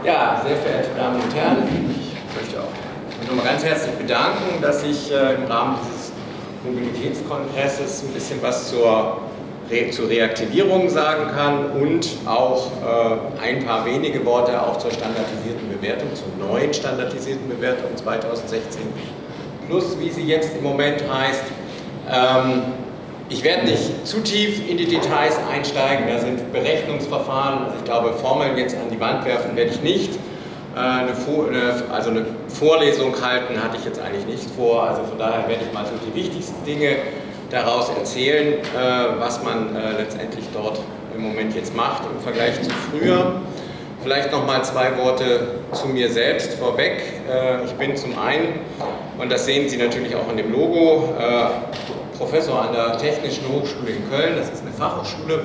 Ja, sehr verehrte Damen und Herren, ich möchte auch mich nochmal ganz herzlich bedanken, dass ich im Rahmen dieses Mobilitätskongresses ein bisschen was zur Reaktivierung sagen kann und auch ein paar wenige Worte auch zur standardisierten Bewertung, zur neuen standardisierten Bewertung 2016 plus, wie sie jetzt im Moment heißt. Ich werde nicht zu tief in die Details einsteigen, da sind Berechnungsverfahren, also ich glaube, Formeln jetzt an die Wand werfen werde ich nicht. Eine Vorlesung halten hatte ich jetzt eigentlich nicht vor, also von daher werde ich mal so die wichtigsten Dinge daraus erzählen, was man letztendlich dort im Moment jetzt macht im Vergleich zu früher. Vielleicht noch mal zwei Worte zu mir selbst vorweg. Ich bin zum einen, und das sehen Sie natürlich auch in dem Logo, Professor an der Technischen Hochschule in Köln, das ist eine Fachhochschule,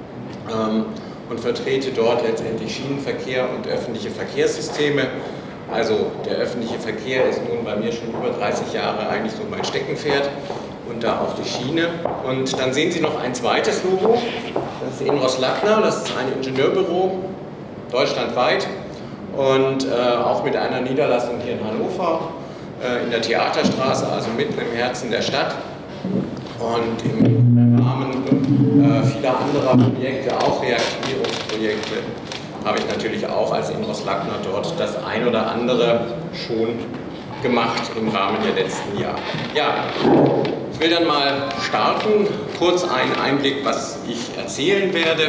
und vertrete dort letztendlich Schienenverkehr und öffentliche Verkehrssysteme. Also der öffentliche Verkehr ist nun bei mir schon über 30 Jahre eigentlich so mein Steckenpferd und da auch die Schiene. Und dann sehen Sie noch ein zweites Logo, das ist Inros Lackner, das ist ein Ingenieurbüro, deutschlandweit und auch mit einer Niederlassung hier in Hannover, in der Theaterstraße, also mitten im Herzen der Stadt. Und im Rahmen vieler anderer Projekte, auch Reaktivierungsprojekte, habe ich natürlich auch als Inros Lackner dort das ein oder andere schon gemacht im Rahmen der letzten Jahre. Ja, ich will dann mal starten, kurz einen Einblick, was ich erzählen werde.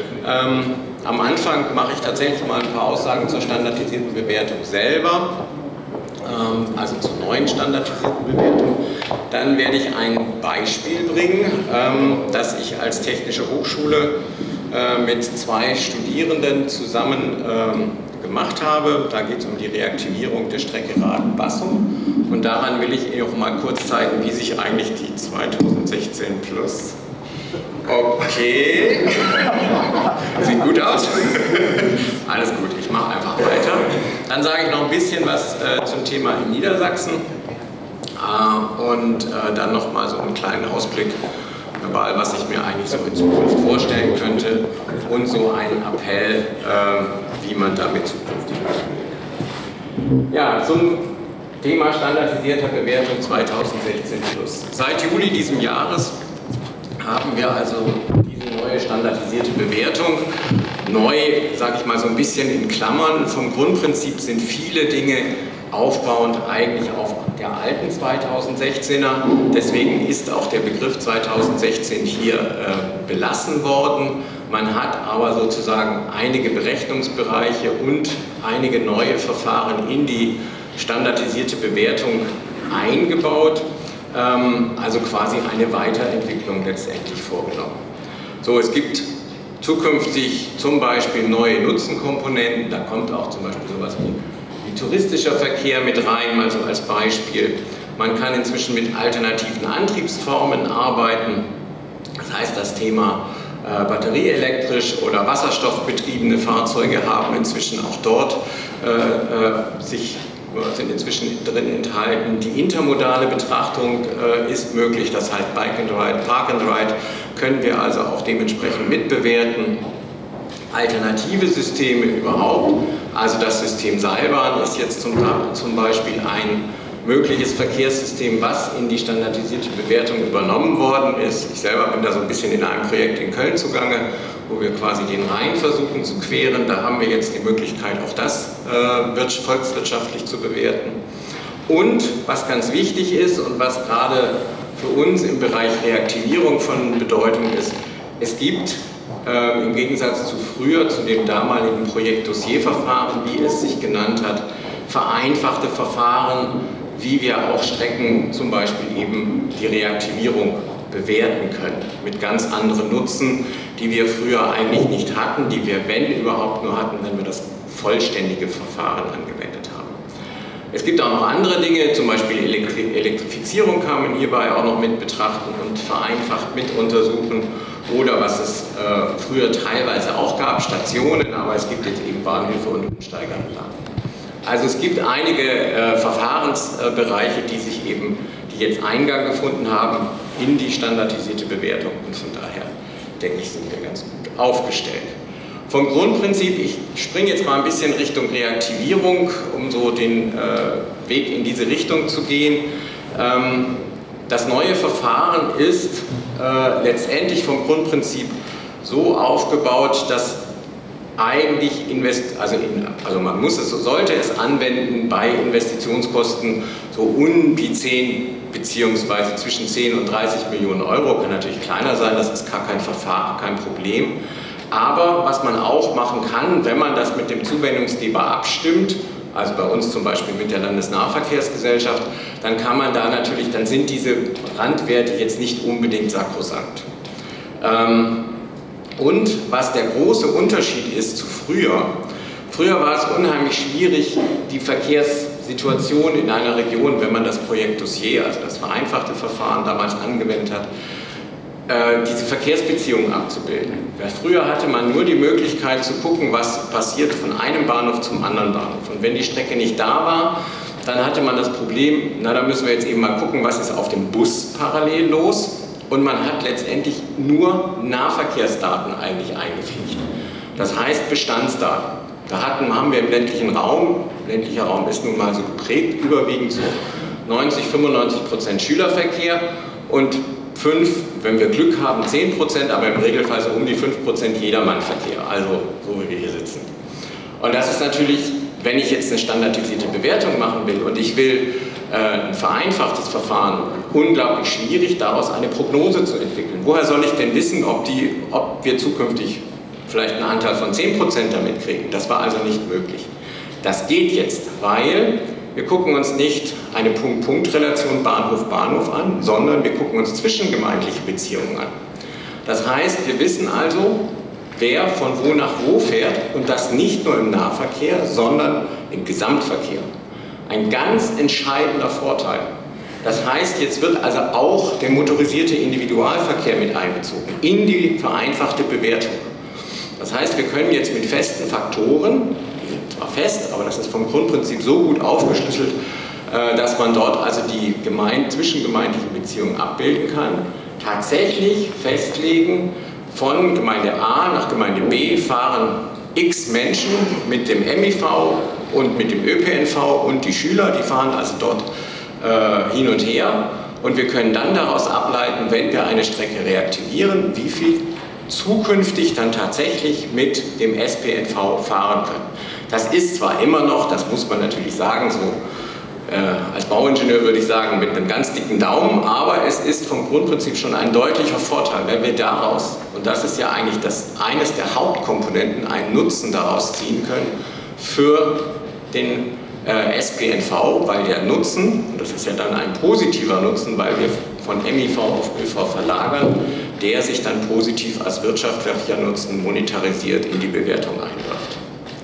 Am Anfang mache ich tatsächlich mal ein paar Aussagen zur standardisierten Bewertung selber, also zur neuen standardisierten Bewertung. Dann werde ich ein Beispiel bringen, das ich als Technische Hochschule mit zwei Studierenden zusammen gemacht habe. Da geht es um die Reaktivierung der Strecke Raden-Bassum. Und daran will ich Ihnen auch mal kurz zeigen, wie sich eigentlich die 2016 plus... Okay, sieht gut aus. Alles gut, ich mache einfach weiter. Dann sage ich noch ein bisschen was zum Thema in Niedersachsen und dann noch mal so einen kleinen Ausblick über was ich mir eigentlich so in Zukunft vorstellen könnte und so einen Appell, wie man damit zukünftig umgeht. Ja, zum Thema standardisierter Bewertung 2016 plus. Seit Juli diesem Jahres haben wir also diese neue standardisierte Bewertung. Neu, sage ich mal so ein bisschen in Klammern. Vom Grundprinzip sind viele Dinge aufbauend eigentlich auf der alten 2016er. Deswegen ist auch der Begriff 2016 hier belassen worden. Man hat aber sozusagen einige Berechnungsbereiche und einige neue Verfahren in die standardisierte Bewertung eingebaut. Also quasi eine Weiterentwicklung letztendlich vorgenommen. So, es gibt zukünftig zum Beispiel neue Nutzenkomponenten, da kommt auch zum Beispiel sowas wie touristischer Verkehr mit rein, mal so als Beispiel. Man kann inzwischen mit alternativen Antriebsformen arbeiten, das heißt das Thema batterieelektrisch oder wasserstoffbetriebene Fahrzeuge haben inzwischen auch dort sind inzwischen drin enthalten. Die intermodale Betrachtung ist möglich, das heißt Bike and Ride, Park and Ride können wir also auch dementsprechend mitbewerten. Alternative Systeme überhaupt, also das System Seilbahn ist jetzt zum Beispiel ein mögliches Verkehrssystem, was in die standardisierte Bewertung übernommen worden ist. Ich selber bin da so ein bisschen in einem Projekt in Köln zugange, wo wir quasi den Rhein versuchen zu queren. Da haben wir jetzt die Möglichkeit, auch das volkswirtschaftlich zu bewerten. Und was ganz wichtig ist und was gerade für uns im Bereich Reaktivierung von Bedeutung ist, es gibt im Gegensatz zu früher, zu dem damaligen Projekt Dossierverfahren, wie es sich genannt hat, vereinfachte Verfahren, wie wir auch Strecken, zum Beispiel eben die Reaktivierung bewerten können, mit ganz anderen Nutzen, die wir früher eigentlich nicht hatten, die wir, wenn überhaupt, nur hatten, wenn wir das vollständige Verfahren angewendet haben. Es gibt auch noch andere Dinge, zum Beispiel Elektrifizierung kann man hierbei auch noch mit betrachten und vereinfacht mit untersuchen. Oder was es früher teilweise auch gab, Stationen, aber es gibt jetzt eben Bahnhöfe und Umsteigeranlagen. Also es gibt einige Verfahrensbereiche, die jetzt Eingang gefunden haben in die standardisierte Bewertung und von daher, denke ich, sind wir ganz gut aufgestellt. vom Grundprinzip, ich springe jetzt mal ein bisschen Richtung Reaktivierung, um so den Weg in diese Richtung zu gehen. Das neue Verfahren ist letztendlich vom Grundprinzip so aufgebaut, dass eigentlich man sollte es anwenden bei Investitionskosten so um die 10 bzw. zwischen 10 und 30 Millionen Euro. Kann natürlich kleiner sein, das ist gar kein Problem. Aber was man auch machen kann, wenn man das mit dem Zuwendungsgeber abstimmt, also bei uns zum Beispiel mit der Landesnahverkehrsgesellschaft, dann kann man da natürlich, dann sind diese Randwerte jetzt nicht unbedingt sakrosankt. Und was der große Unterschied ist zu früher war es unheimlich schwierig, die Verkehrssituation in einer Region, wenn man das Projekt Dossier, also das vereinfachte Verfahren damals angewendet hat, diese Verkehrsbeziehungen abzubilden. Früher hatte man nur die Möglichkeit zu gucken, was passiert von einem Bahnhof zum anderen Bahnhof. Und wenn die Strecke nicht da war, dann hatte man das Problem, na, da müssen wir jetzt eben mal gucken, was ist auf dem Bus parallel los. Und man hat letztendlich nur Nahverkehrsdaten eigentlich eingepflegt. Das heißt Bestandsdaten. Haben wir im ländlicher Raum ist nun mal so geprägt, überwiegend so 90–95% Schülerverkehr und 5, wenn wir Glück haben, 10%, aber im Regelfall so um die 5% Jedermannverkehr, also so wie wir hier sitzen. Und das ist natürlich, wenn ich jetzt eine standardisierte Bewertung machen will und ich will ein vereinfachtes Verfahren, unglaublich schwierig, daraus eine Prognose zu entwickeln. Woher soll ich denn wissen, ob wir zukünftig vielleicht einen Anteil von 10% damit kriegen? Das war also nicht möglich. Das geht jetzt, weil wir gucken uns nicht eine Punkt-Punkt-Relation Bahnhof-Bahnhof an, sondern wir gucken uns zwischengemeindliche Beziehungen an. Das heißt, wir wissen also, wer von wo nach wo fährt und das nicht nur im Nahverkehr, sondern im Gesamtverkehr. Ein ganz entscheidender Vorteil. Das heißt, jetzt wird also auch der motorisierte Individualverkehr mit einbezogen in die vereinfachte Bewertung. Das heißt, wir können jetzt mit festen Faktoren, die sind zwar fest, aber das ist vom Grundprinzip so gut aufgeschlüsselt, dass man dort also die zwischengemeindlichen Beziehungen abbilden kann, tatsächlich festlegen, von Gemeinde A nach Gemeinde B fahren x Menschen mit dem MIV und mit dem ÖPNV und die Schüler, die fahren also dort hin und her und wir können dann daraus ableiten, wenn wir eine Strecke reaktivieren, wie viel zukünftig dann tatsächlich mit dem SPNV fahren können. Das ist zwar immer noch, das muss man natürlich sagen, so als Bauingenieur würde ich sagen, mit einem ganz dicken Daumen, aber es ist vom Grundprinzip schon ein deutlicher Vorteil, wenn wir daraus, und das ist ja eigentlich eines der Hauptkomponenten, einen Nutzen daraus ziehen können für den SPNV, weil der Nutzen, und das ist ja dann ein positiver Nutzen, weil wir von MIV auf ÖV verlagern, der sich dann positiv als wirtschaftlicher Nutzen monetarisiert in die Bewertung einläuft.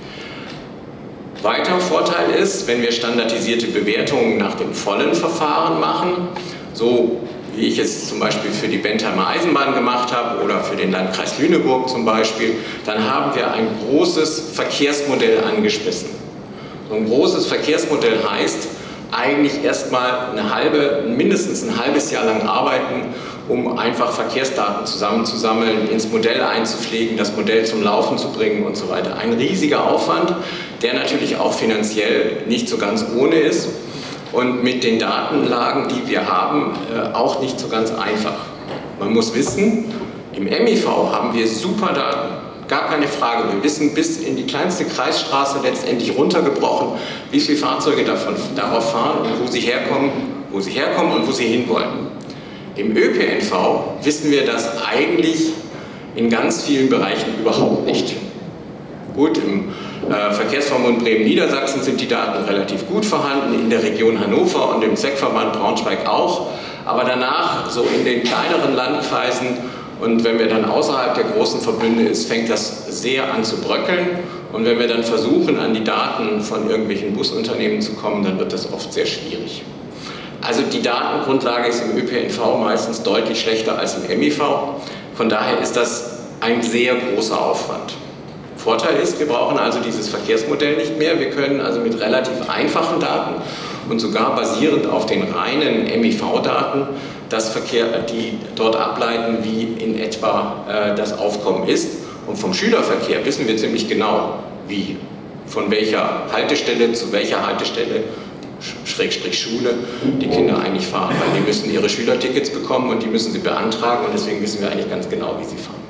Weiterer Vorteil ist, wenn wir standardisierte Bewertungen nach dem vollen Verfahren machen, so wie ich es zum Beispiel für die Bentheimer Eisenbahn gemacht habe oder für den Landkreis Lüneburg zum Beispiel, dann haben wir ein großes Verkehrsmodell angeschmissen. So ein großes Verkehrsmodell heißt, eigentlich erstmal mindestens ein halbes Jahr lang arbeiten, um einfach Verkehrsdaten zusammenzusammeln, ins Modell einzupflegen, das Modell zum Laufen zu bringen und so weiter. Ein riesiger Aufwand, der natürlich auch finanziell nicht so ganz ohne ist und mit den Datenlagen, die wir haben, auch nicht so ganz einfach. Man muss wissen, im MIV haben wir super Daten. Gar keine Frage. Wir wissen bis in die kleinste Kreisstraße letztendlich runtergebrochen, wie viele Fahrzeuge darauf fahren und wo sie herkommen und wo sie hinwollen. Im ÖPNV wissen wir das eigentlich in ganz vielen Bereichen überhaupt nicht. Gut, im Verkehrsverbund Bremen-Niedersachsen sind die Daten relativ gut vorhanden, in der Region Hannover und im Zweckverband Braunschweig auch, aber danach so in den kleineren Landkreisen. Und wenn wir dann außerhalb der großen Verbünde ist, fängt das sehr an zu bröckeln. Und wenn wir dann versuchen, an die Daten von irgendwelchen Busunternehmen zu kommen, dann wird das oft sehr schwierig. Also die Datengrundlage ist im ÖPNV meistens deutlich schlechter als im MIV. Von daher ist das ein sehr großer Aufwand. Vorteil ist, wir brauchen also dieses Verkehrsmodell nicht mehr. Wir können also mit relativ einfachen Daten und sogar basierend auf den reinen MIV-Daten die dort ableiten, wie in etwa das Aufkommen ist. Und vom Schülerverkehr wissen wir ziemlich genau, wie, von welcher Haltestelle zu welcher Haltestelle, Schrägstrich Schule, die Kinder eigentlich fahren. Weil die müssen ihre Schülertickets bekommen und die müssen sie beantragen und deswegen wissen wir eigentlich ganz genau, wie sie fahren.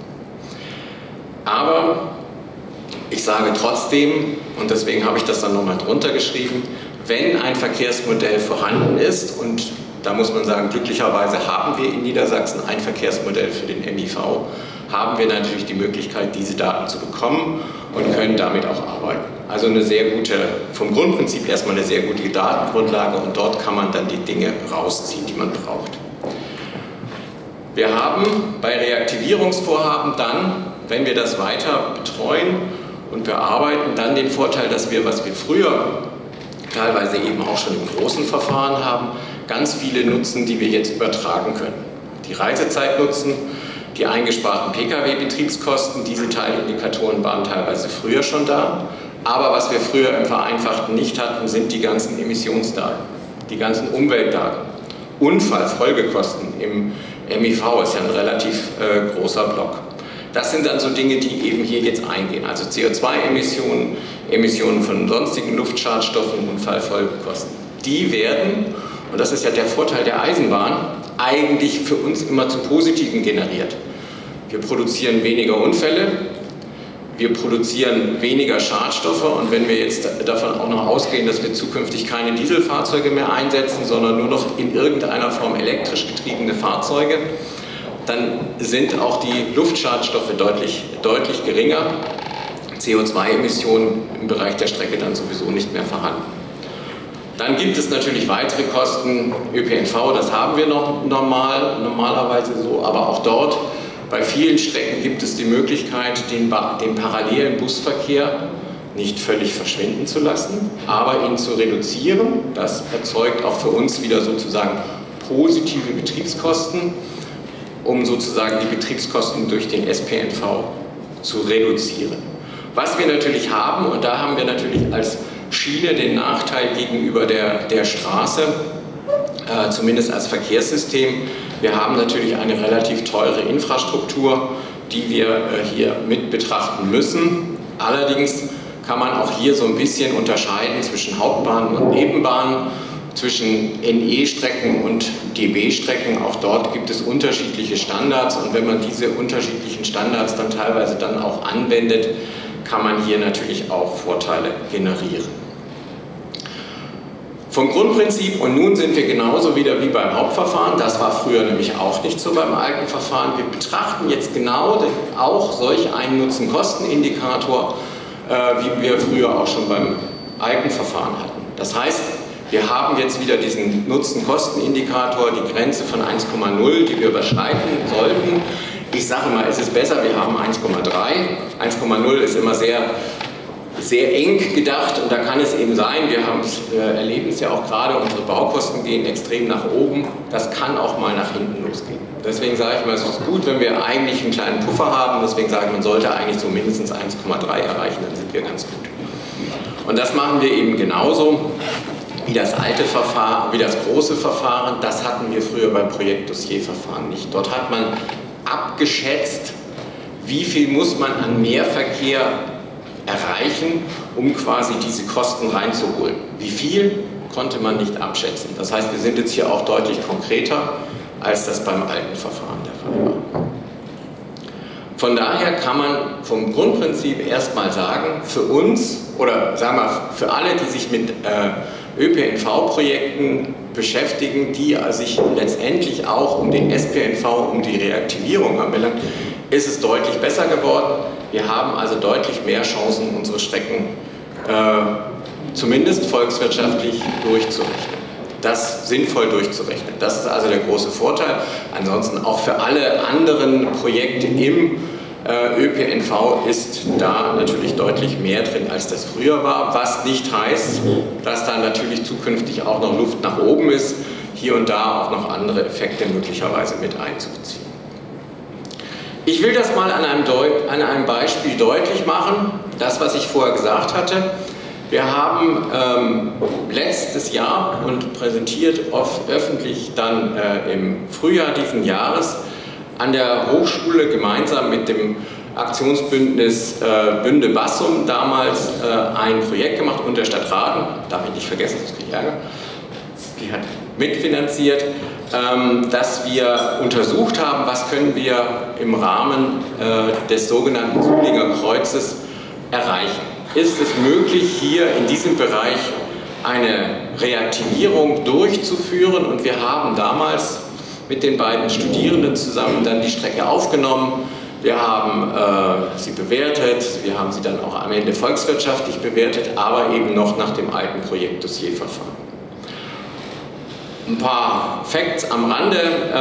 Aber ich sage trotzdem, und deswegen habe ich das dann nochmal drunter geschrieben, wenn ein Verkehrsmodell vorhanden ist, und da muss man sagen, glücklicherweise haben wir in Niedersachsen ein Verkehrsmodell für den MIV, haben wir natürlich die Möglichkeit, diese Daten zu bekommen und können damit auch arbeiten. Also eine sehr gute, vom Grundprinzip erstmal eine sehr gute Datengrundlage und dort kann man dann die Dinge rausziehen, die man braucht. Wir haben bei Reaktivierungsvorhaben dann, wenn wir das weiter betreuen und bearbeiten, dann den Vorteil, dass wir, was wir früher teilweise eben auch schon im großen Verfahren haben, ganz viele nutzen, die wir jetzt übertragen können. Die Reisezeit nutzen, die eingesparten Pkw-Betriebskosten, diese Teilindikatoren waren teilweise früher schon da. Aber was wir früher im Vereinfachten nicht hatten, sind die ganzen Emissionsdaten, die ganzen Umweltdaten. Unfallfolgekosten im MIV ist ja ein relativ großer Block. Das sind dann so Dinge, die eben hier jetzt eingehen. Also CO2-Emissionen, Emissionen von sonstigen Luftschadstoffen, Unfallfolgekosten. Die werden, und das ist ja der Vorteil der Eisenbahn, eigentlich für uns immer zu Positiven generiert. Wir produzieren weniger Unfälle, wir produzieren weniger Schadstoffe und wenn wir jetzt davon auch noch ausgehen, dass wir zukünftig keine Dieselfahrzeuge mehr einsetzen, sondern nur noch in irgendeiner Form elektrisch getriebene Fahrzeuge, dann sind auch die Luftschadstoffe deutlich geringer. CO2-Emissionen im Bereich der Strecke dann sowieso nicht mehr vorhanden. Dann gibt es natürlich weitere Kosten, ÖPNV, das haben wir noch normalerweise so, aber auch dort bei vielen Strecken gibt es die Möglichkeit, den parallelen Busverkehr nicht völlig verschwinden zu lassen, aber ihn zu reduzieren. Das erzeugt auch für uns wieder sozusagen positive Betriebskosten, um sozusagen die Betriebskosten durch den SPNV zu reduzieren. Was wir natürlich haben, und da haben wir natürlich als Schiene den Nachteil gegenüber der Straße, zumindest als Verkehrssystem, wir haben natürlich eine relativ teure Infrastruktur, die wir hier mit betrachten müssen. Allerdings kann man auch hier so ein bisschen unterscheiden zwischen Hauptbahnen und Nebenbahnen, zwischen NE-Strecken und DB-Strecken. Auch dort gibt es unterschiedliche Standards und wenn man diese unterschiedlichen Standards dann teilweise dann auch anwendet, kann man hier natürlich auch Vorteile generieren. Vom Grundprinzip, und nun sind wir genauso wieder wie beim Hauptverfahren, das war früher nämlich auch nicht so beim alten Verfahren, wir betrachten jetzt genau auch solch einen Nutzen-Kosten-Indikator, wie wir früher auch schon beim alten Verfahren hatten. Das heißt, wir haben jetzt wieder diesen Nutzen-Kosten-Indikator, die Grenze von 1,0, die wir überschreiten sollten. Ich sage mal, es ist besser, wir haben 1,3. 1,0 ist immer sehr eng gedacht und da kann es eben sein, wir erleben es ja auch gerade, unsere Baukosten gehen extrem nach oben, das kann auch mal nach hinten losgehen. Deswegen sage ich mal, es ist gut, wenn wir eigentlich einen kleinen Puffer haben, deswegen sage ich, man sollte eigentlich so mindestens 1,3 erreichen, dann sind wir ganz gut. Und das machen wir eben genauso wie das alte Verfahren, wie das große Verfahren, das hatten wir früher beim Projektdossierverfahren nicht. Dort hat man abgeschätzt, wie viel muss man an Mehrverkehr erreichen, um quasi diese Kosten reinzuholen. Wie viel konnte man nicht abschätzen. Das heißt, wir sind jetzt hier auch deutlich konkreter, als das beim alten Verfahren der Fall war. Von daher kann man vom Grundprinzip erstmal sagen, für uns oder sagen wir für alle, die sich mit ÖPNV-Projekten beschäftigen, die sich letztendlich auch um den SPNV, um die Reaktivierung anbelangt, ist es deutlich besser geworden. Wir haben also deutlich mehr Chancen, unsere Strecken zumindest volkswirtschaftlich durchzurechnen. Das sinnvoll durchzurechnen. Das ist also der große Vorteil. Ansonsten auch für alle anderen Projekte im ÖPNV ist da natürlich deutlich mehr drin, als das früher war, was nicht heißt, dass da natürlich zukünftig auch noch Luft nach oben ist, hier und da auch noch andere Effekte möglicherweise mit einzubeziehen. Ich will das mal an einem Beispiel deutlich machen, das, was ich vorher gesagt hatte. Wir haben letztes Jahr und präsentiert öffentlich dann im Frühjahr diesen Jahres an der Hochschule gemeinsam mit dem Aktionsbündnis Bünde-Bassum damals ein Projekt gemacht und der Stadt Raden, darf ich nicht vergessen, das kriege ich Ärger, die hat mitfinanziert, dass wir untersucht haben, was können wir im Rahmen des sogenannten Suhlinger Kreuzes erreichen. Ist es möglich, hier in diesem Bereich eine Reaktivierung durchzuführen? Und wir haben damals mit den beiden Studierenden zusammen dann die Strecke aufgenommen. Wir haben sie bewertet, wir haben sie dann auch am Ende volkswirtschaftlich bewertet, aber eben noch nach dem alten Projektdossierverfahren. Ein paar Facts am Rande.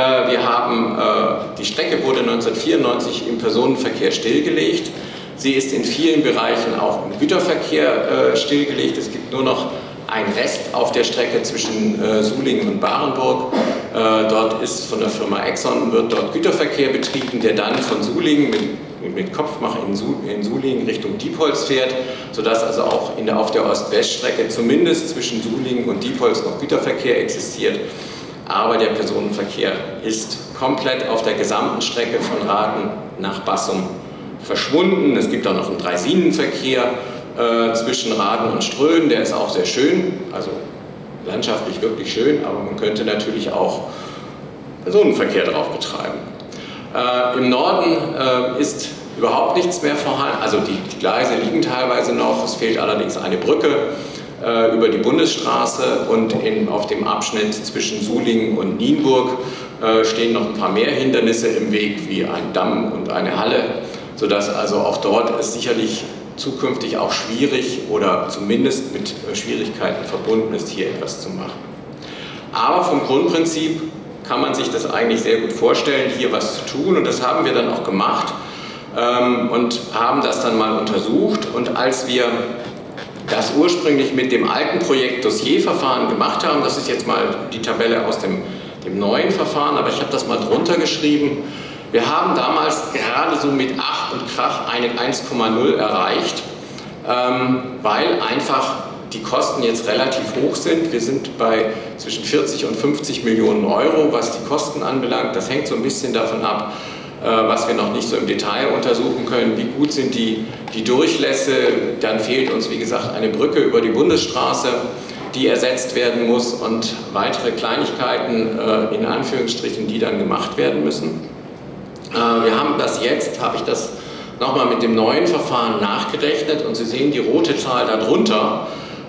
Die Strecke wurde 1994 im Personenverkehr stillgelegt. Sie ist in vielen Bereichen auch im Güterverkehr stillgelegt. Es gibt nur noch einen Rest auf der Strecke zwischen Sulingen und Barenburg. Dort ist von der Firma Exxon wird dort Güterverkehr betrieben, der dann von Sulingen mit Kopfmach in Sulingen Richtung Diepholz fährt, sodass also auch auf der Ost-West-Strecke zumindest zwischen Sulingen und Diepholz noch Güterverkehr existiert. Aber der Personenverkehr ist komplett auf der gesamten Strecke von Raden nach Bassum verschwunden. Es gibt auch noch einen Dreisinenverkehr zwischen Raden und Ströhen, der ist auch sehr schön, also landschaftlich wirklich schön, aber man könnte natürlich auch Personenverkehr drauf betreiben. Im Norden ist überhaupt nichts mehr vorhanden, also die Gleise liegen teilweise noch, es fehlt allerdings eine Brücke über die Bundesstraße und auf dem Abschnitt zwischen Sulingen und Nienburg stehen noch ein paar mehr Hindernisse im Weg, wie ein Damm und eine Halle, sodass also auch dort es sicherlich zukünftig auch schwierig oder zumindest mit Schwierigkeiten verbunden ist, hier etwas zu machen. Aber vom Grundprinzip kann man sich das eigentlich sehr gut vorstellen, hier was zu tun, und das haben wir dann auch gemacht und haben das dann mal untersucht. Und als wir das ursprünglich mit dem alten Projekt Dossierverfahren gemacht haben, das ist jetzt mal die Tabelle aus dem neuen Verfahren, aber ich habe das mal drunter geschrieben. Wir haben damals gerade so mit Ach und Krach eine 1,0 erreicht, weil einfach die Kosten jetzt relativ hoch sind. Wir sind bei zwischen 40 und 50 Millionen Euro, was die Kosten anbelangt. Das hängt so ein bisschen davon ab, was wir noch nicht so im Detail untersuchen können. Wie gut sind die Durchlässe? Dann fehlt uns, wie gesagt, eine Brücke über die Bundesstraße, die ersetzt werden muss, und weitere Kleinigkeiten, in Anführungsstrichen, die dann gemacht werden müssen. Wir haben das jetzt, habe ich das nochmal mit dem neuen Verfahren nachgerechnet, und Sie sehen die rote Zahl darunter,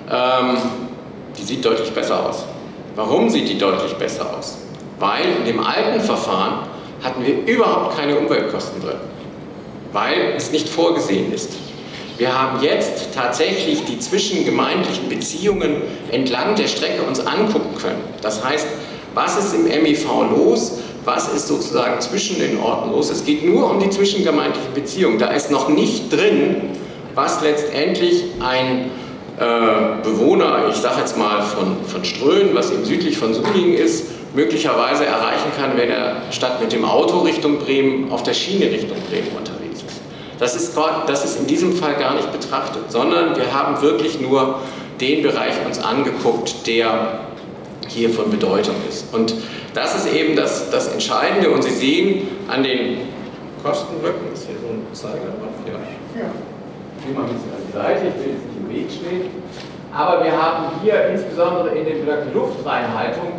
die sieht deutlich besser aus. Warum sieht die deutlich besser aus? Weil in dem alten Verfahren hatten wir überhaupt keine Umweltkosten drin, weil es nicht vorgesehen ist. Wir haben jetzt tatsächlich die zwischengemeindlichen Beziehungen entlang der Strecke uns angucken können. Das heißt, was ist im MIV los? Was ist sozusagen zwischen den Orten los? Es geht nur um die zwischengemeindlichen Beziehungen. Da ist noch nicht drin, was letztendlich ein Bewohner, ich sage jetzt mal von Ströhen, was eben südlich von Sulingen ist, möglicherweise erreichen kann, wenn er statt mit dem Auto Richtung Bremen auf der Schiene Richtung Bremen unterwegs ist. Das ist in diesem Fall gar nicht betrachtet, sondern wir haben wirklich nur den Bereich uns angeguckt, der hier von Bedeutung ist. Und das ist eben das Entscheidende, und Sie sehen an den Kostenblöcken, ist hier so ein Zeiger drauf, ja. Ich gehe mal ein bisschen an die Seite, ich will jetzt nicht im Weg stehen, aber wir haben hier insbesondere in den Blöcken Luftreinhaltung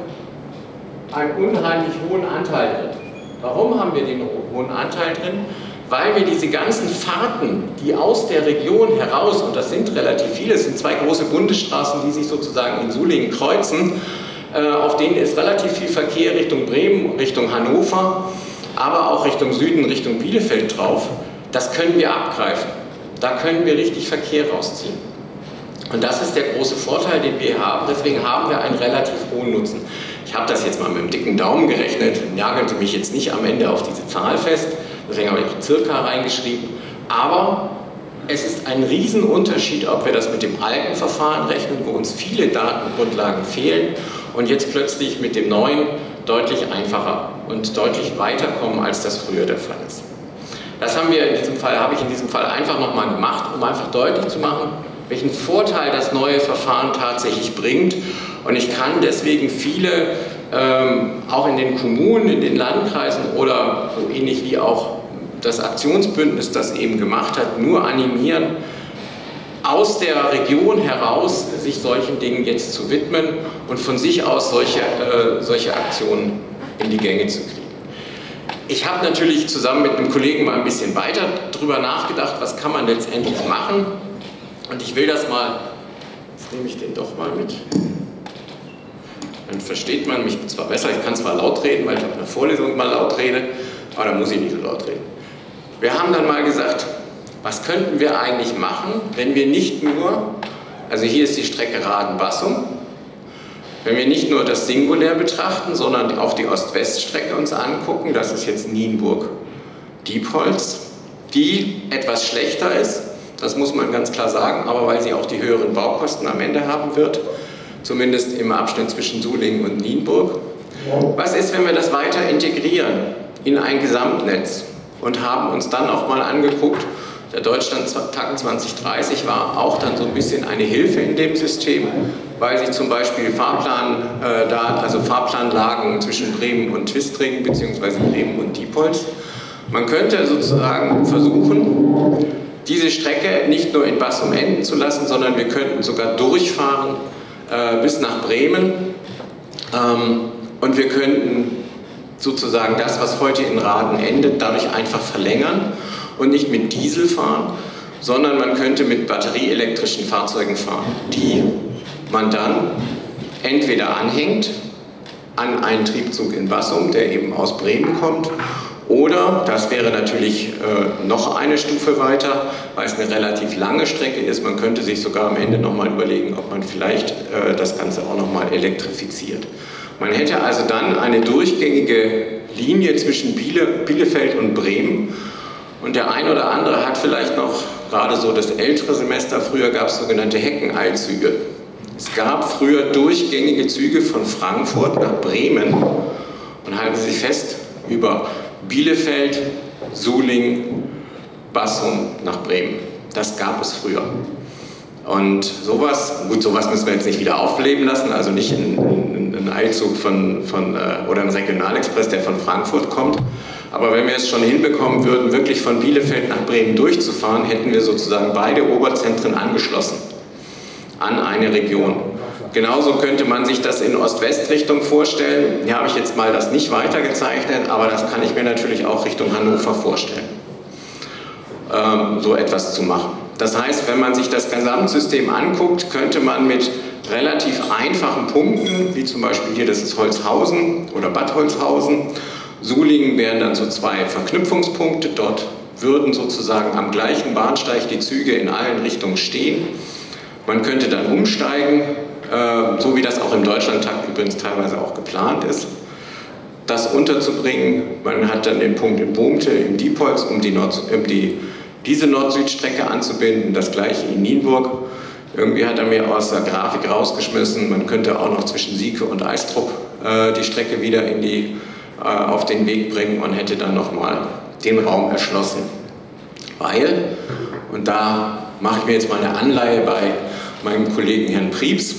einen unheimlich hohen Anteil drin. Warum haben wir den hohen Anteil drin? Weil wir diese ganzen Fahrten, die aus der Region heraus, und das sind relativ viele, es sind zwei große Bundesstraßen, die sich sozusagen in Sulingen kreuzen, auf denen ist relativ viel Verkehr Richtung Bremen, Richtung Hannover, aber auch Richtung Süden, Richtung Bielefeld drauf. Das können wir abgreifen. Da können wir richtig Verkehr rausziehen. Und das ist der große Vorteil, den wir haben. Deswegen haben wir einen relativ hohen Nutzen. Ich habe das jetzt mal mit dem dicken Daumen gerechnet, nagelte mich jetzt nicht am Ende auf diese Zahl fest, deswegen habe ich auch circa reingeschrieben. Aber es ist ein Riesenunterschied, ob wir das mit dem alten Verfahren rechnen, wo uns viele Datengrundlagen fehlen, und jetzt plötzlich mit dem neuen deutlich einfacher und deutlich weiterkommen, als das früher der Fall ist. Das habe ich in diesem Fall einfach nochmal gemacht, um einfach deutlich zu machen, welchen Vorteil das neue Verfahren tatsächlich bringt. Und ich kann deswegen viele, auch in den Kommunen, in den Landkreisen oder so ähnlich wie auch das Aktionsbündnis das eben gemacht hat, nur animieren, aus der Region heraus sich solchen Dingen jetzt zu widmen und von sich aus solche Aktionen in die Gänge zu kriegen. Ich habe natürlich zusammen mit einem Kollegen mal ein bisschen weiter drüber nachgedacht, was kann man letztendlich machen. Und ich will das mal, jetzt nehme ich den doch mal mit. Dann versteht man mich zwar besser, ich kann zwar laut reden, weil ich auch in der Vorlesung mal laut rede, aber da muss ich nicht so laut reden. Wir haben dann mal gesagt, was könnten wir eigentlich machen, wenn wir nicht nur, also hier ist die Strecke Raden-Bassum, wenn wir nicht nur das Singulär betrachten, sondern auch die Ost-West-Strecke uns angucken, das ist jetzt Nienburg-Diepholz, die etwas schlechter ist, das muss man ganz klar sagen, aber weil sie auch die höheren Baukosten am Ende haben wird, zumindest im Abschnitt zwischen Sulingen und Nienburg. Was ist, wenn wir das weiter integrieren in ein Gesamtnetz und haben uns dann auch mal angeguckt, der Deutschlandtakt 2030 war auch dann so ein bisschen eine Hilfe in dem System, weil sich zum Beispiel Fahrplanlagen zwischen Bremen und Twistringen bzw. Bremen und Diepholz. Man könnte sozusagen versuchen, diese Strecke nicht nur in Bassum enden zu lassen, sondern wir könnten sogar durchfahren bis nach Bremen und wir könnten sozusagen das, was heute in Raden endet, dadurch einfach verlängern und nicht mit Diesel fahren, sondern man könnte mit batterieelektrischen Fahrzeugen fahren, die man dann entweder anhängt an einen Triebzug in Bassum, der eben aus Bremen kommt, oder, das wäre natürlich noch eine Stufe weiter, weil es eine relativ lange Strecke ist, man könnte sich sogar am Ende nochmal überlegen, ob man vielleicht das Ganze auch nochmal elektrifiziert. Man hätte also dann eine durchgängige Linie zwischen Bielefeld und Bremen. Und der ein oder andere hat vielleicht noch, gerade so das ältere Semester, früher gab es sogenannte Heckeneilzüge. Es gab früher durchgängige Züge von Frankfurt nach Bremen und halten Sie sich fest, über Bielefeld, Sulingen, Bassum nach Bremen. Das gab es früher. Und sowas müssen wir jetzt nicht wieder aufleben lassen, also nicht ein Eilzug oder ein Regionalexpress, der von Frankfurt kommt. Aber wenn wir es schon hinbekommen würden, wirklich von Bielefeld nach Bremen durchzufahren, hätten wir sozusagen beide Oberzentren angeschlossen an eine Region. Genauso könnte man sich das in Ost-West-Richtung vorstellen. Hier habe ich jetzt mal das nicht weitergezeichnet, aber das kann ich mir natürlich auch Richtung Hannover vorstellen, so etwas zu machen. Das heißt, wenn man sich das Gesamtsystem anguckt, könnte man mit relativ einfachen Punkten, wie zum Beispiel hier, das ist Holzhausen oder Bad Holzhausen, Sulingen wären dann so zwei Verknüpfungspunkte. Dort würden sozusagen am gleichen Bahnsteig die Züge in allen Richtungen stehen. Man könnte dann umsteigen, so wie das auch im Deutschlandtakt übrigens teilweise auch geplant ist, das unterzubringen. Man hat dann den Punkt in Bohmte, im Diepholz, um diese Nord-Süd-Strecke anzubinden, das gleiche in Nienburg. Irgendwie hat er mir aus der Grafik rausgeschmissen, man könnte auch noch zwischen Sieke und Eistrup die Strecke wieder auf den Weg bringen und hätte dann nochmal den Raum erschlossen. Weil, und da mache ich mir jetzt mal eine Anleihe bei meinem Kollegen Herrn Prieps,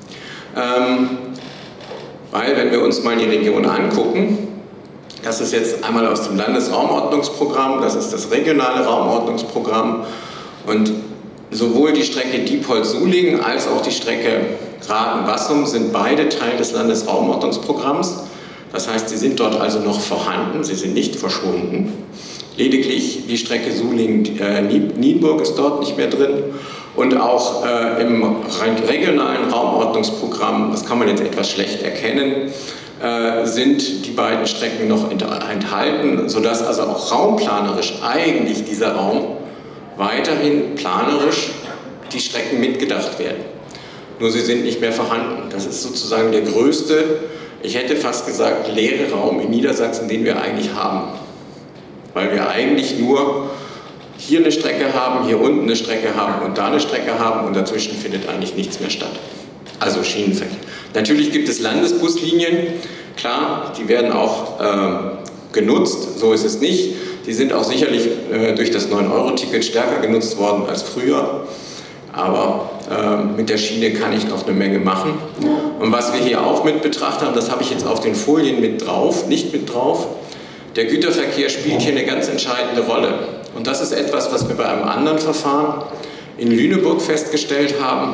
weil wenn wir uns mal die Region angucken, das ist jetzt einmal aus dem Landesraumordnungsprogramm, das ist das regionale Raumordnungsprogramm und sowohl die Strecke Diepholz-Sulingen als auch die Strecke Raden-Bassum sind beide Teil des Landesraumordnungsprogramms. Das heißt, sie sind dort also noch vorhanden, sie sind nicht verschwunden. Lediglich die Strecke Sulingen-Nienburg ist dort nicht mehr drin. Und auch im regionalen Raumordnungsprogramm, das kann man jetzt etwas schlecht erkennen, sind die beiden Strecken noch enthalten, sodass also auch raumplanerisch eigentlich dieser Raum weiterhin planerisch die Strecken mitgedacht werden. Nur sie sind nicht mehr vorhanden. Das ist sozusagen der größte, ich hätte fast gesagt, leere Raum in Niedersachsen, den wir eigentlich haben. Weil wir eigentlich nur hier eine Strecke haben, hier unten eine Strecke haben und da eine Strecke haben und dazwischen findet eigentlich nichts mehr statt. Also Schienenverkehr. Natürlich gibt es Landesbuslinien, klar, die werden auch genutzt, so ist es nicht. Die sind auch sicherlich durch das 9-Euro-Ticket stärker genutzt worden als früher. Aber mit der Schiene kann ich noch eine Menge machen. Und was wir hier auch mit betrachtet haben, das habe ich jetzt auf den Folien mit drauf, nicht mit drauf, Der Güterverkehr spielt hier eine ganz entscheidende Rolle. Und das ist etwas, was wir bei einem anderen Verfahren in Lüneburg festgestellt haben.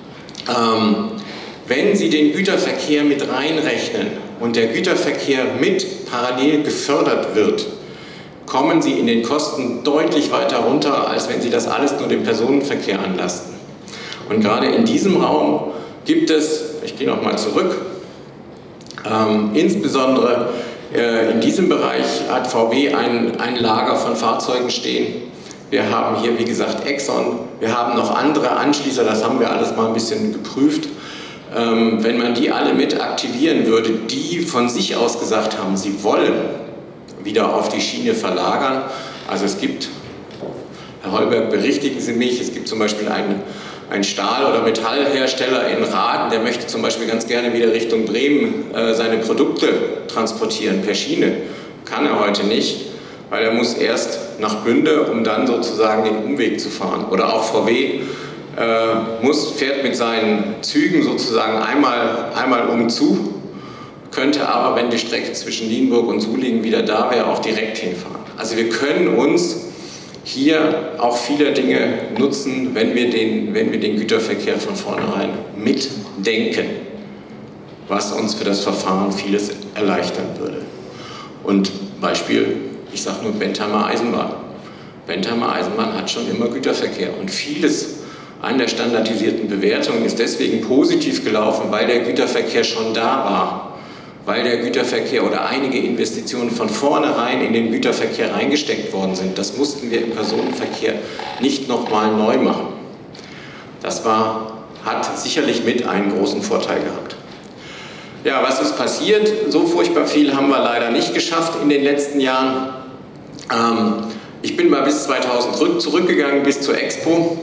Wenn Sie den Güterverkehr mit reinrechnen und der Güterverkehr mit parallel gefördert wird, kommen Sie in den Kosten deutlich weiter runter, als wenn Sie das alles nur dem Personenverkehr anlasten. Und gerade in diesem Raum gibt es, ich gehe nochmal zurück, insbesondere in diesem Bereich hat VW ein Lager von Fahrzeugen stehen. Wir haben hier, wie gesagt, Exxon, wir haben noch andere Anschließer, das haben wir alles mal ein bisschen geprüft. Wenn man die alle mit aktivieren würde, die von sich aus gesagt haben, sie wollen wieder auf die Schiene verlagern. Also es gibt, Herr Holberg, berichtigen Sie mich, es gibt zum Beispiel einen Stahl- oder Metallhersteller in Raden, der möchte zum Beispiel ganz gerne wieder Richtung Bremen seine Produkte transportieren per Schiene. Kann er heute nicht, weil er muss erst nach Bünde, um dann sozusagen den Umweg zu fahren. Oder auch VW fährt mit seinen Zügen sozusagen einmal umzu, könnte aber, wenn die Strecke zwischen Nienburg und Sulingen wieder da wäre, auch direkt hinfahren. Also wir können uns hier auch viele Dinge nutzen, wenn wir den Güterverkehr von vornherein mitdenken, was uns für das Verfahren vieles erleichtern würde. Und Beispiel, ich sage nur Bentheimer Eisenbahn. Bentheimer Eisenbahn hat schon immer Güterverkehr und vieles an der standardisierten Bewertung ist deswegen positiv gelaufen, weil der Güterverkehr schon da war. Weil der Güterverkehr oder einige Investitionen von vornherein in den Güterverkehr reingesteckt worden sind. Das mussten wir im Personenverkehr nicht nochmal neu machen. Das hat sicherlich mit einen großen Vorteil gehabt. Ja, was ist passiert? So furchtbar viel haben wir leider nicht geschafft in den letzten Jahren. Ich bin mal bis 2000 zurückgegangen, bis zur Expo.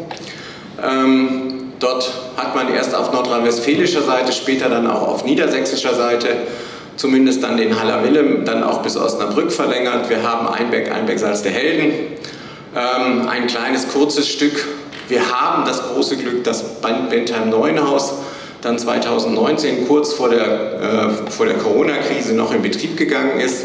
Dort hat man erst auf nordrhein-westfälischer Seite, später dann auch auf niedersächsischer Seite zumindest dann den Haller-Willem dann auch bis Osnabrück verlängert. Wir haben Einbeck-Salz der Helden, ein kleines, kurzes Stück. Wir haben das große Glück, dass Bentheim-Neuenhaus dann 2019, kurz vor der Corona-Krise, noch in Betrieb gegangen ist.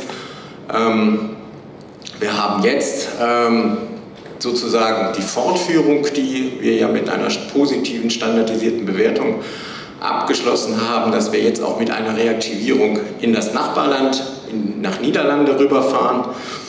Wir haben jetzt sozusagen die Fortführung, die wir ja mit einer positiven, standardisierten Bewertung abgeschlossen haben, dass wir jetzt auch mit einer Reaktivierung in das Nachbarland, nach Niederlande rüberfahren.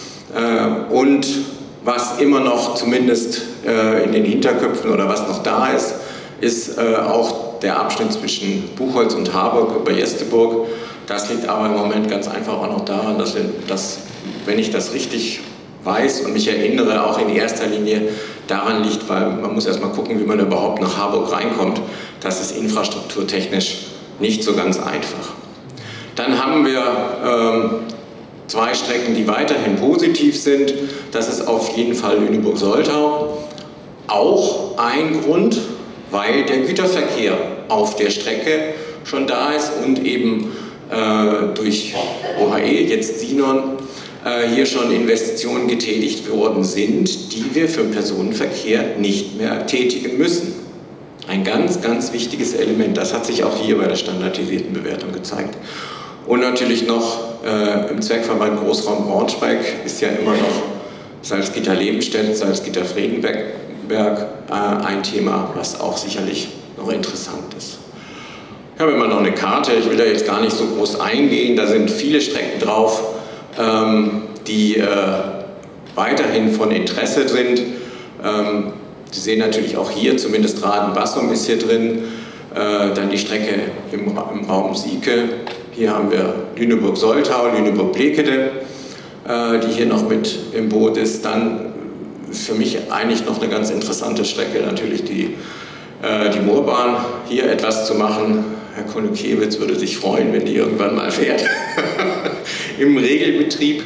Und was immer noch zumindest in den Hinterköpfen oder was noch da ist, ist auch der Abschnitt zwischen Buchholz und Harburg über Jesteburg. Das liegt aber im Moment ganz einfach auch noch daran, dass wenn ich das richtig weiß und mich erinnere, auch in erster Linie daran liegt, weil man muss erst mal gucken, wie man überhaupt nach Harburg reinkommt. Das ist infrastrukturtechnisch nicht so ganz einfach. Dann haben wir zwei Strecken, die weiterhin positiv sind. Das ist auf jeden Fall Lüneburg-Soltau. Auch ein Grund, weil der Güterverkehr auf der Strecke schon da ist und eben durch OHE, jetzt Sinon, hier schon Investitionen getätigt worden sind, die wir für den Personenverkehr nicht mehr tätigen müssen. Ein ganz, ganz wichtiges Element. Das hat sich auch hier bei der standardisierten Bewertung gezeigt. Und natürlich noch im Zweckverband Großraum Braunschweig ist ja immer noch Salzgitter-Lebenstedt, Salzgitter-Fredenberg ein Thema, was auch sicherlich noch interessant ist. Ich habe immer noch eine Karte, ich will da jetzt gar nicht so groß eingehen, da sind viele Strecken drauf, die weiterhin von Interesse sind. Sie sehen natürlich auch hier, zumindest Raden-Bassum ist hier drin, dann die Strecke im Raum Sieke. Hier haben wir Lüneburg-Soltau, Lüneburg-Blekede, die hier noch mit im Boot ist. Dann ist für mich eigentlich noch eine ganz interessante Strecke, natürlich die Moorbahn, hier etwas zu machen. Herr Kollege-Kiewitz würde sich freuen, wenn die irgendwann mal fährt, im Regelbetrieb.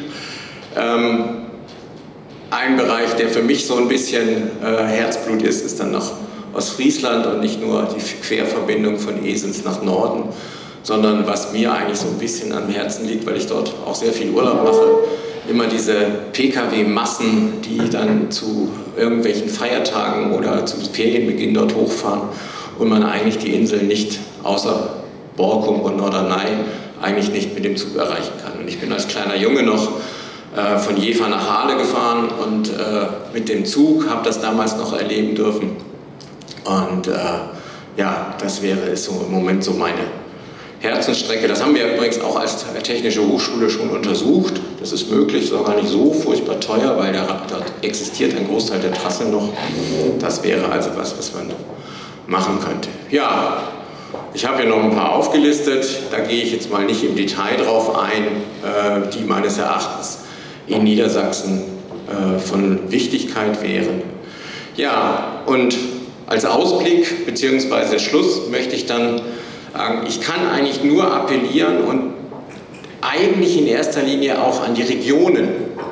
Ein Bereich, der für mich so ein bisschen Herzblut ist, ist dann noch Ostfriesland und nicht nur die Querverbindung von Esens nach Norden, sondern was mir eigentlich so ein bisschen am Herzen liegt, weil ich dort auch sehr viel Urlaub mache, immer diese Pkw-Massen, die dann zu irgendwelchen Feiertagen oder zu Ferienbeginn dort hochfahren und man eigentlich die Insel nicht, außer Borkum und Norderney, eigentlich nicht mit dem Zug erreichen kann. Und ich bin als kleiner Junge noch von Jever nach Halle gefahren und mit dem Zug, habe das damals noch erleben dürfen. Und ja, das ist so im Moment so meine Herzensstrecke. Das haben wir übrigens auch als Technische Hochschule schon untersucht. Das ist möglich, ist auch gar nicht so furchtbar teuer, weil dort existiert ein Großteil der Trasse noch. Das wäre also was man machen könnte. Ja, ich habe hier noch ein paar aufgelistet. Da gehe ich jetzt mal nicht im Detail drauf ein, die meines Erachtens in Niedersachsen von Wichtigkeit wären. Ja, und als Ausblick bzw. Schluss möchte ich dann sagen, ich kann eigentlich nur appellieren und eigentlich in erster Linie auch an die Regionen.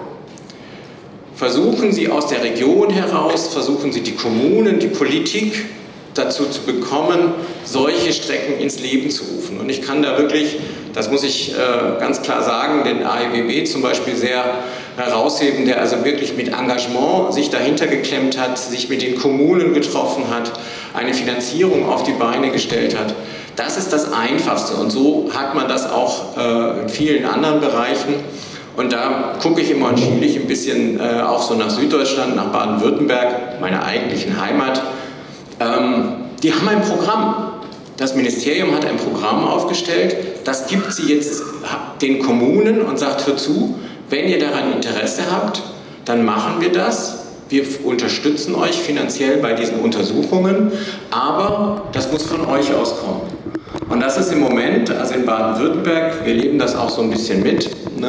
Versuchen Sie aus der Region heraus, versuchen Sie die Kommunen, die Politik dazu zu bekommen, solche Strecken ins Leben zu rufen. Und ich kann da wirklich, das muss ich ganz klar sagen, den AIBB zum Beispiel sehr herausheben, der also wirklich mit Engagement sich dahinter geklemmt hat, sich mit den Kommunen getroffen hat, eine Finanzierung auf die Beine gestellt hat. Das ist das Einfachste und so hat man das auch in vielen anderen Bereichen. Und da gucke ich immer und schiele ich ein bisschen auch so nach Süddeutschland, nach Baden-Württemberg, meiner eigentlichen Heimat. Die haben ein Programm. Das Ministerium hat ein Programm aufgestellt, das gibt sie jetzt den Kommunen und sagt, hört zu, wenn ihr daran Interesse habt, dann machen wir das. Wir unterstützen euch finanziell bei diesen Untersuchungen, aber das muss von euch auskommen. Und das ist im Moment, also in Baden-Württemberg, wir leben das auch so ein bisschen mit,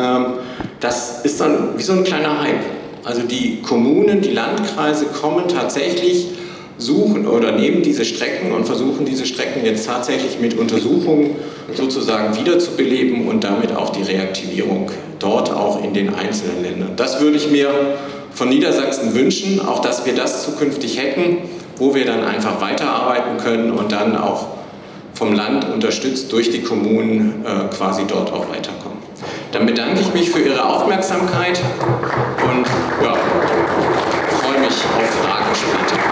das ist dann wie so ein kleiner Hype. Also die Kommunen, die Landkreise kommen tatsächlich, suchen oder nehmen diese Strecken und versuchen diese Strecken jetzt tatsächlich mit Untersuchungen sozusagen wiederzubeleben und damit auch die Reaktivierung dort auch in den einzelnen Ländern. Das würde ich mir von Niedersachsen wünschen, auch dass wir das zukünftig hätten, wo wir dann einfach weiterarbeiten können und dann auch vom Land unterstützt durch die Kommunen quasi dort auch weiterkommen. Dann bedanke ich mich für Ihre Aufmerksamkeit und ja, freue mich auf Fragen später.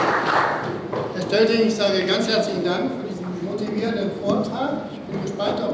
Herr Stölting, ich sage ganz herzlichen Dank für diesen motivierenden Vortrag. Ich bin gespannt auf